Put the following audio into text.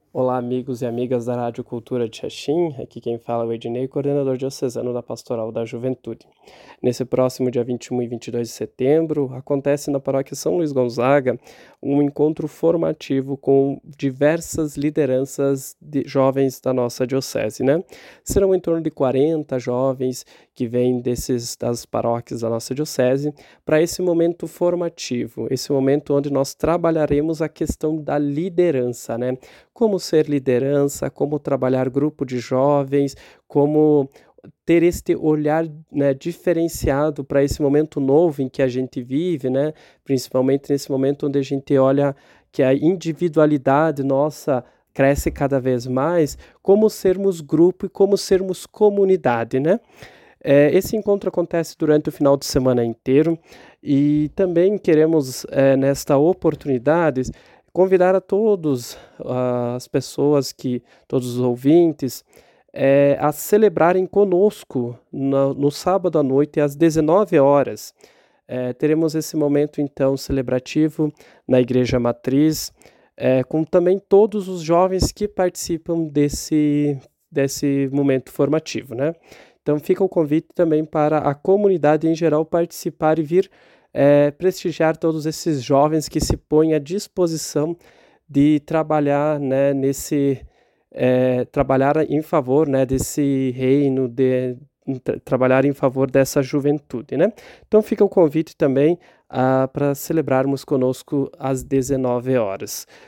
Olá, amigos e amigas da Rádio Cultura de Xaxim. Aqui quem fala é o Ednei, coordenador diocesano da Pastoral da Juventude. Nesse próximo dia 21 e 22 de setembro, acontece na paróquia São Luís Gonzaga um encontro formativo com diversas lideranças de jovens da nossa diocese, né? Serão em torno de 40 jovens que vêm das paróquias da nossa diocese para esse momento formativo, esse momento onde nós trabalharemos a questão da liderança, né? Como ser liderança, como trabalhar grupo de jovens, como ter este olhar, né, diferenciado para esse momento novo em que a gente vive, né? Principalmente nesse momento onde a gente olha que a individualidade nossa cresce cada vez mais, como sermos grupo e como sermos comunidade, né? Esse encontro acontece durante o final de semana inteiro e também queremos, nesta oportunidade, convidar a todos as pessoas todos os ouvintes, a celebrarem conosco no sábado à noite às 19 horas. Teremos esse momento então celebrativo na Igreja Matriz, com também todos os jovens que participam desse momento formativo, né? Então fica o convite também para a comunidade em geral participar e vir prestigiar todos esses jovens que se põem à disposição de trabalhar, né, trabalhar em favor, né, desse reino, trabalhar em favor dessa juventude, né? Então fica o convite também para celebrarmos conosco às 19 horas.